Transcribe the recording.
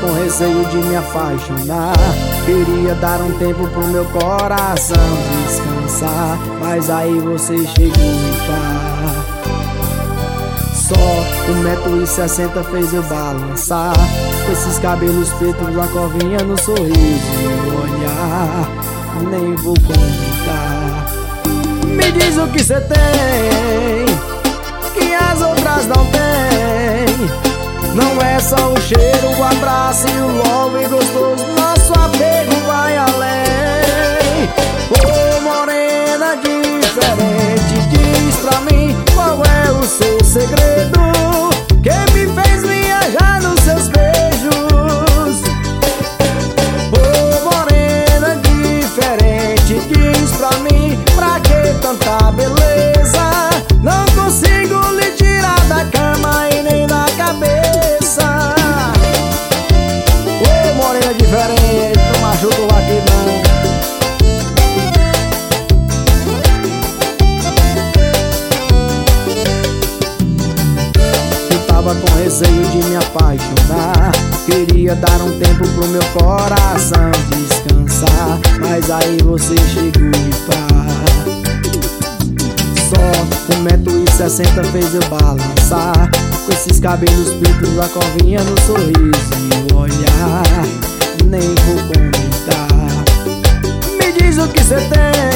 com receio de me apaixonar. Queria dar um tempo pro meu coração descansar, mas aí você chegou e pá. Só 1,60 m fez eu balançar, com esses cabelos pretos, a covinha no sorriso e o olhar. Nem vou comentar. Me diz o que cê tem, que as outras não têm. Não é só o cheiro, o abraço e o love gostoso, nosso apego vai além. Ô morena diferente, diz pra mim qual é o seu segredo, que me fez viajar nos seus beijos. Ô morena diferente, diz pra mim pra que tanta beleza. Não consigo lhe tirar da cama e nem da cabeça. Ô morena diferente, não machuca aqui não. Eu tava com receio de me apaixonar, queria dar um tempo pro meu coração descansar, mas aí você chegou e pá. Só 1,60 m fez eu balançar, com esses cabelos pretos, a covinha no sorriso e o olhar. Nem vou comentar. Me diz o que cê tem,